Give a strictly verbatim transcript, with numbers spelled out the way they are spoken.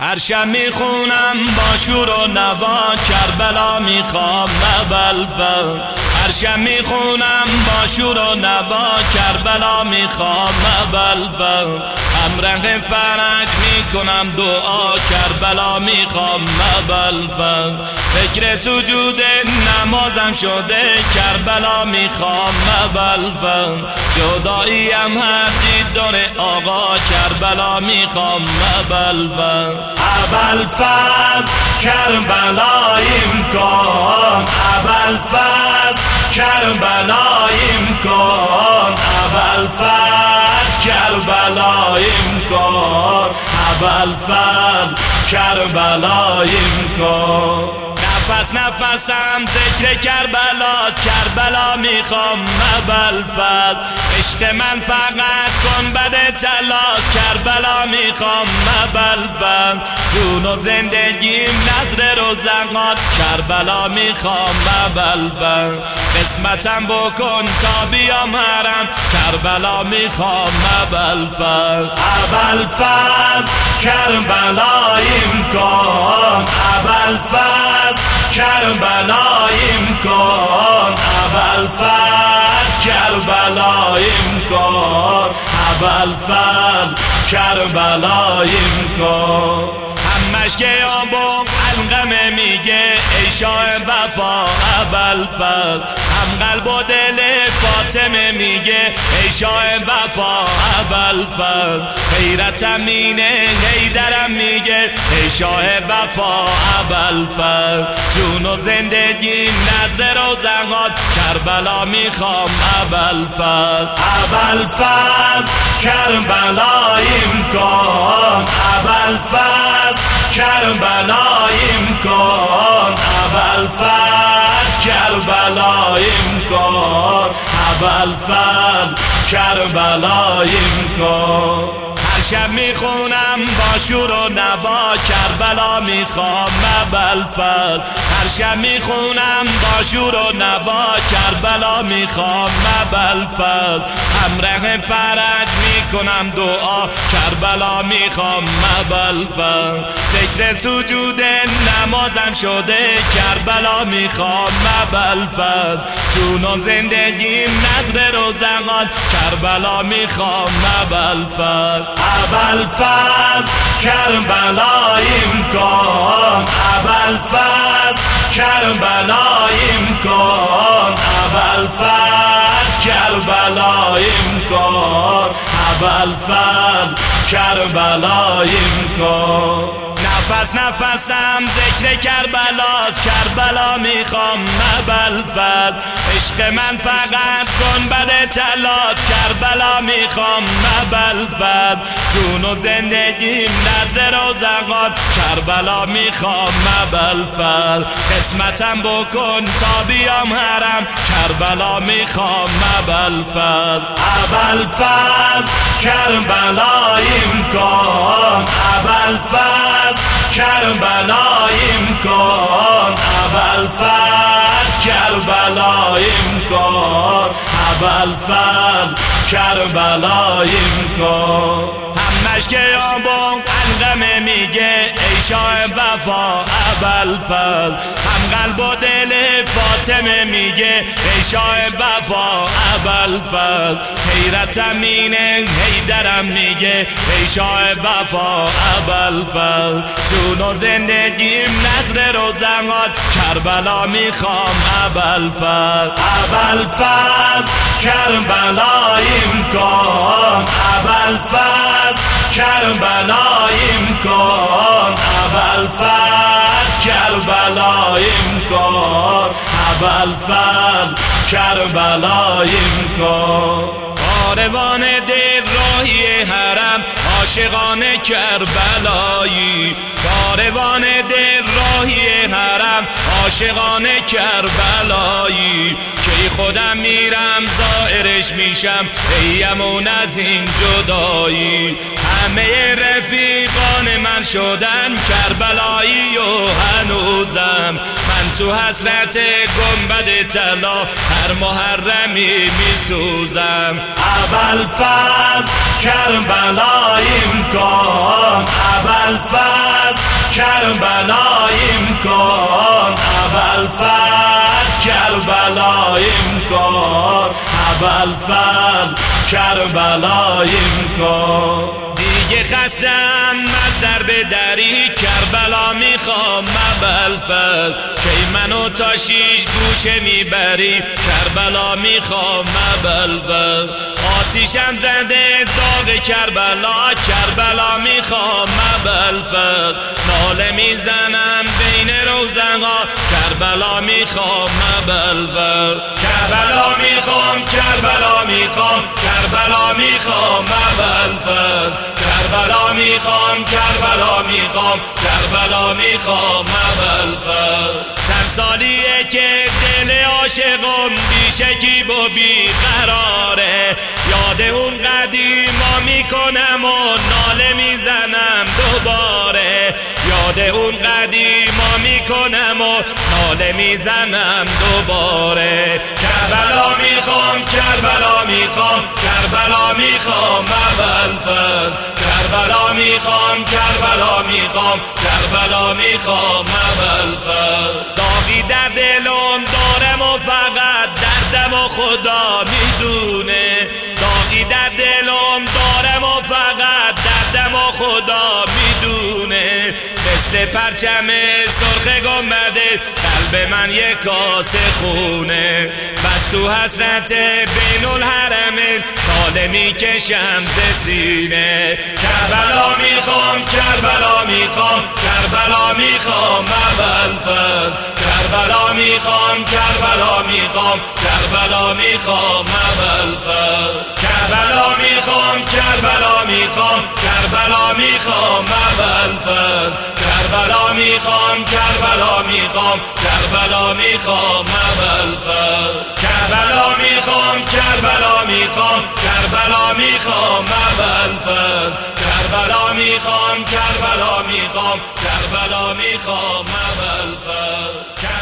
هر شب میخونم با شور و نوا کربلا میخوام مبلفل. هر شب میخونم با شور و نوا کربلا میخوام مبلفل. همراه فرج میکنم دعا کربلا میخوام مبلفل. فکر سجود نمازم شده کربلا میخوام مبلفل. جداییم هر دیدار آقا کربلا میخوام مبلفل. ابوالفضل کربلاییم کن، ابوالفضل کربلاییم کن، ابوالفضل کربلاییم کن، ابوالفضل کربلاییم کن. نفس نفسم ذکر کربلا، کربلا میخوام مبلفل. عشق من فقط کن بده طلا، کربلا میخوام مبلفل. جون و زندگیم نذر روزقات، کربلا میخوام مبلفل. قسمتم بکن تا بیام حرم، کربلا میخوام مبلفل. ابوالفضل کربلاییم کن، ابوالفضل کربلاییم کن، ابوالفضل کربلاییم کن، ابوالفضل کربلاییم کن. همش که آبو علقمه میگه ای شاه وفا ابوالفضل. هم قلب و دل فاطمه میگه ای شاه وفا ابوالفضل. حیرتم اینه حیدرم میگه ای شاه وفا ابوالفضل. جون و زندگی نذر روزقات، کربلا میخوام ابوالفضل. ابوالفضل کربلاییم کن، ابوالفضل کربلاییم کن، ابوالفضل کربلاییم کن، ابوالفضل کربلاییم کن. هر شب میخونم با شور و نوا کربلا میخوام مبلفل. هر شب میخونم با شور و نوا کربلا میخوام مبلفل. همراه فرج میکنم دعا کربلا میخوام مبلفل. ذکر سجود نمازم شده کربلا میخوام مبلفل. جون و زندگیم نذر روزقات، کربلا میخوام مبلفل. ابوالفضل کربلاییم کن، ابوالفضل کربلاییم کن، ابوالفضل کربلاییم کن، ابوالفضل کربلاییم کن. نفس نفسم ذکر کربلاست، کربلا میخوام مبلفل. عشق من فقط کن بده طلا، کربلا میخوام مبلفل. جون و زندگیم نذر روزقات، کربلا میخوام مبلفل. قسمتم بکن تا بیام حرم، کربلا میخوام مبلفل. ابوالفضل کربلاییم کن، ابوالفضل کربلاییم کن، ابوالفضل کربلاییم کن، ابوالفضل کربلاییم کن. همش که آبو علقمه میگه ای شاه وفا ابوالفضل. هم قلب و دل فاطمه میگه ای شاه وفا ابوالفضل. حیرتم اینه حیدرم میگه ای شاه وفا ابوالفضل. جون و زندگیم نذر روزقات، کربلا میخوام ابوالفضل. ابوالفضل کربلاییم کن، ابوالفضل کربلاییم کن، ابوالفضل کربلاییم کن، ابوالفضل کربلاییم کن. کاروان دل راهی حرم عاشقان کربلایی. کاروان دل راهی حرم عاشقان کربلایی. کی خودم میرم زائرش میشم ایمون از این جدایی. همه رفیقان من شدن کربلایی و هنوزم من تو حسرت گنبد طلا هر محرمی میسوزم. ابوالفضل کربلاییم کن، ابوالفضل کربلاییم کن ابوالفضل کربلاییم کن ابوالفضل کربلاییم کن دیگه خستم از درب دری کربلا میخوام ابوالفضل کی منو تا شیش گوشه میبری کربلا میخوام ابوالفضل آتیشم زده داغ کربلا کربلا میخوام ابوالفضل ناله میزنم بین روزنها کربلا میخوام ابوالفضل کربلا میخوام کربلا میخوام کربلا میخوام ابوالفضل کربلا میخوام کربلا میخوام کربلا میخوام ابوالفضل چند سالیه که دل عاشقم بی شکیب و بی قراره یاد اون قدیما میکنم و ناله میزنم دوباره یاد اون قدیما میکنم و ناله میزنم دوباره کربلا میخوام کربلا میخوام کربلا میخوام ابوالفضل کربلا میخوام کربلا میخوام کربلا میخوام ابوالفضل داغی در دلم دارم و فقط دردم و خدا میدونه داغی در دلم دارم و فقط دردم و خدا میدونه مثل پرچم سرخ گنبده قلب من یک کاسه خونه بس تو حسرت بین الحرمین ناله میکشم ز سینه کربلا میخوام کربلا میخوام کربلا میخوام ابوالفضل کربلا میخوام کربلا میخوام کربلا میخوام ابوالفضل کربلا میخوام کربلا میخوام کربلا میخوام ابوالفضل کربلا میخوام کربلا میخوام کربلا میخوام ابوالفضل کربلا میخوام کربلا میخوام کربلا میخوام ابوالفضل کربلا میخوام کربلا میخوام کربلا میخوام ابوالفضل